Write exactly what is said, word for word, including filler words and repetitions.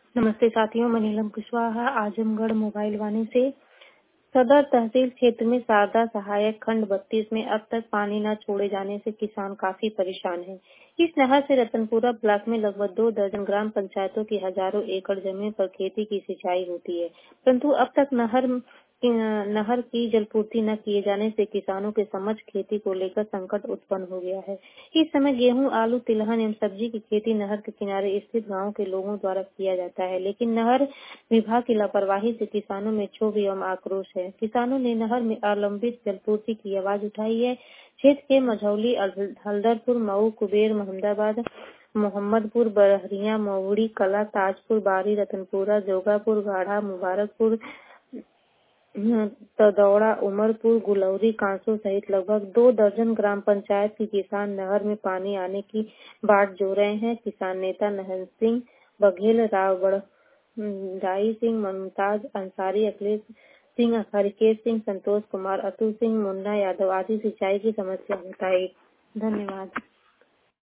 नमस्ते साथियों, मैं नीलम कुशवाहा आजमगढ़ मोबाइल वाणी से। सदर तहसील क्षेत्र में शारदा सहायक खंड बत्तीस में अब तक पानी न छोड़े जाने से किसान काफी परेशान हैं। इस नहर से रतनपुरा ब्लॉक में लगभग दो दर्जन ग्राम पंचायतों की हजारों एकड़ जमीन पर खेती की सिंचाई होती है, परंतु अब तक नहर नहर की जलपूर्ति न किए जाने से किसानों के समक्ष खेती को लेकर संकट उत्पन्न हो गया है। इस समय गेहूं, आलू, तिलहन एवं सब्जी की खेती नहर के किनारे स्थित गांव के लोगों द्वारा किया जाता है, लेकिन नहर विभाग की लापरवाही से किसानों में क्षोभ एवं आक्रोश है। किसानों ने नहर में अलंबित जलपूर्ति की आवाज उठाई है। क्षेत्र के मझौली, हल्दरपुर, मऊ, कुबेर, मोहम्मदाबाद, मोहम्मदपुर, बरहरिया, मऊड़ी कला, ताजपुर, बारी, रतनपुरा, जोगापुर, गाढ़ा, मुबारकपुर, तदौड़ा, उमरपुर, गुलौरी, कांसो सहित लगभग दो दर्जन ग्राम पंचायत के किसान नहर में पानी आने की बाट जो रहे हैं। किसान नेता नहन सिंह बघेल, राव राई सिंह, मुमताज अंसारी, अखिलेश सिंह, हरकेश सिंह, संतोष कुमार, अतुल सिंह, मुन्ना यादव आदि सिंचाई की समस्या बताई। धन्यवाद।